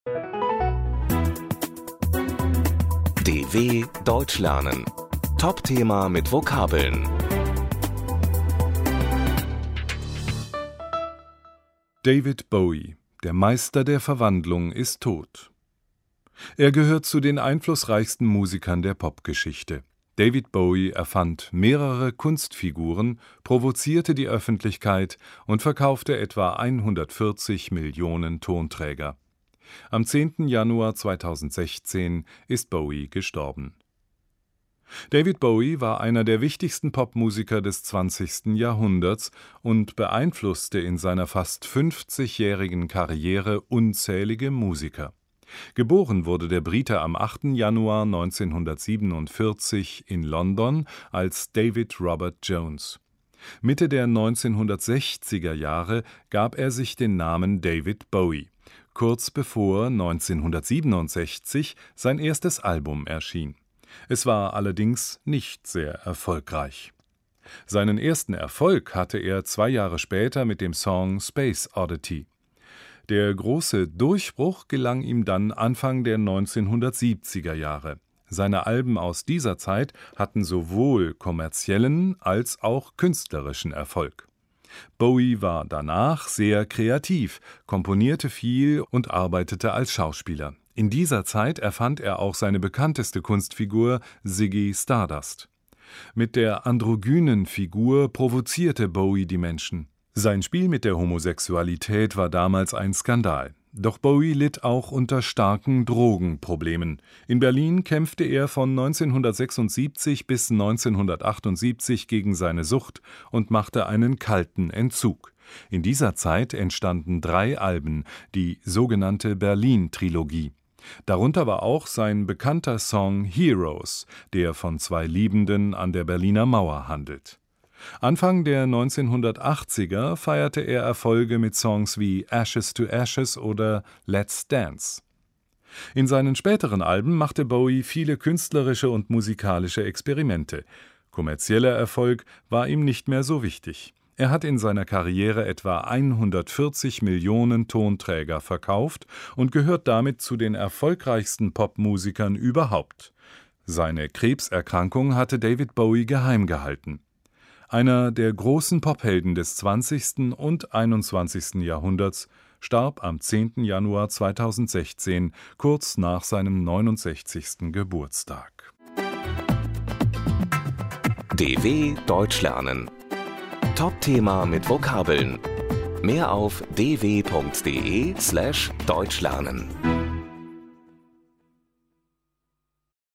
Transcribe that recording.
DW Deutsch lernen. Top-Thema mit Vokabeln. David Bowie, der Meister der Verwandlung, ist tot. Er gehört zu den einflussreichsten Musikern der Popgeschichte. David Bowie erfand mehrere Kunstfiguren, provozierte die Öffentlichkeit und verkaufte etwa 140 Millionen Tonträger. Am 10. Januar 2016 ist Bowie gestorben. David Bowie war einer der wichtigsten Popmusiker des 20. Jahrhunderts und beeinflusste in seiner fast 50-jährigen Karriere unzählige Musiker. Geboren wurde der Brite am 8. Januar 1947 in London als David Robert Jones. Mitte der 1960er Jahre gab er sich den Namen David Bowie, kurz bevor 1967 sein erstes Album erschien. Es war allerdings nicht sehr erfolgreich. Seinen ersten Erfolg hatte er 2 Jahre später mit dem Song Space Oddity. Der große Durchbruch gelang ihm dann Anfang der 1970er Jahre. Seine Alben aus dieser Zeit hatten sowohl kommerziellen als auch künstlerischen Erfolg. Bowie war danach sehr kreativ, komponierte viel und arbeitete als Schauspieler. In dieser Zeit erfand er auch seine bekannteste Kunstfigur Ziggy Stardust. Mit der androgynen Figur provozierte Bowie die Menschen. Sein Spiel mit der Homosexualität war damals ein Skandal. Doch Bowie litt auch unter starken Drogenproblemen. In Berlin kämpfte er von 1976 bis 1978 gegen seine Sucht und machte einen kalten Entzug. In dieser Zeit entstanden 3 Alben, die sogenannte Berlin-Trilogie. Darunter war auch sein bekannter Song Heroes, der von 2 Liebenden an der Berliner Mauer handelt. Anfang der 1980er feierte er Erfolge mit Songs wie Ashes to Ashes oder Let's Dance. In seinen späteren Alben machte Bowie viele künstlerische und musikalische Experimente. Kommerzieller Erfolg war ihm nicht mehr so wichtig. Er hat in seiner Karriere etwa 140 Millionen Tonträger verkauft und gehört damit zu den erfolgreichsten Popmusikern überhaupt. Seine Krebserkrankung hatte David Bowie geheim gehalten. Einer der großen Pophelden des 20. und 21. Jahrhunderts starb am 10. Januar 2016, kurz nach seinem 69. Geburtstag. DW Deutsch lernen. Top-Thema mit Vokabeln. Mehr auf dw.de/deutschlernen.